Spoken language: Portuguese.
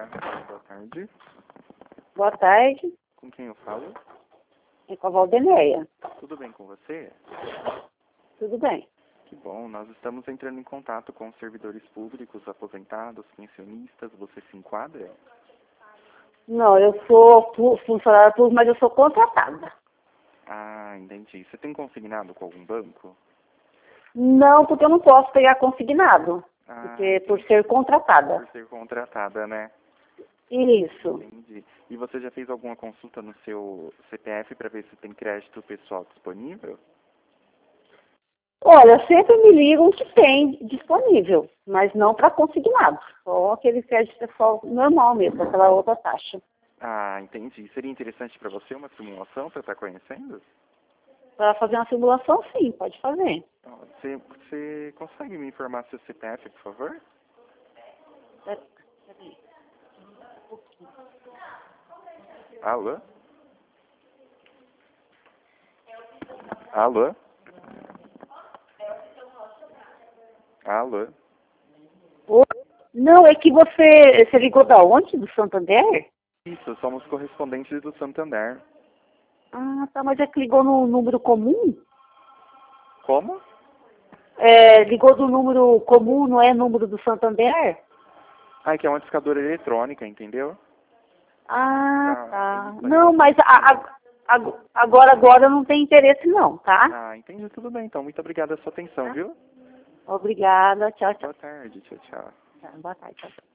Boa tarde. Boa tarde, Com quem eu falo? é com a Valdenéia. Tudo bem com você? Tudo bem? Que bom, nós estamos entrando em contato com os servidores públicos, aposentados, pensionistas. Você se enquadra? Não, eu sou funcionária pública, mas eu sou contratada. Ah, entendi. Você tem consignado com algum banco? Não, porque eu não posso pegar consignado, Ah, porque por ser contratada. por ser contratada, né? Isso. Entendi. E você já fez alguma consulta no seu CPF para ver se tem crédito pessoal disponível? Olha, sempre me ligam que tem disponível, mas não para consignado. Só aquele crédito pessoal normal mesmo, aquela outra taxa. Ah, entendi. Seria interessante para você uma simulação para estar conhecendo? Para fazer uma simulação, sim, pode fazer. Você consegue me informar seu CPF, por favor? Peraí. Alô? Alô? Alô? Não, é que você ligou da onde? Do Santander? Isso, somos correspondentes do Santander. Ah, tá, mas é que ligou no número comum? Como? É, ligou do número comum, não é número do Santander? Ah, que é uma discadora eletrônica, entendeu? Ah, tá. Isso, Não, mas agora não tem interesse não, tá? Ah, entendi, tudo bem. Então, muito obrigado pela sua atenção, Tá? viu? Obrigada, tchau, tchau. Boa tarde, tchau, tchau. Boa tarde, tchau, tchau.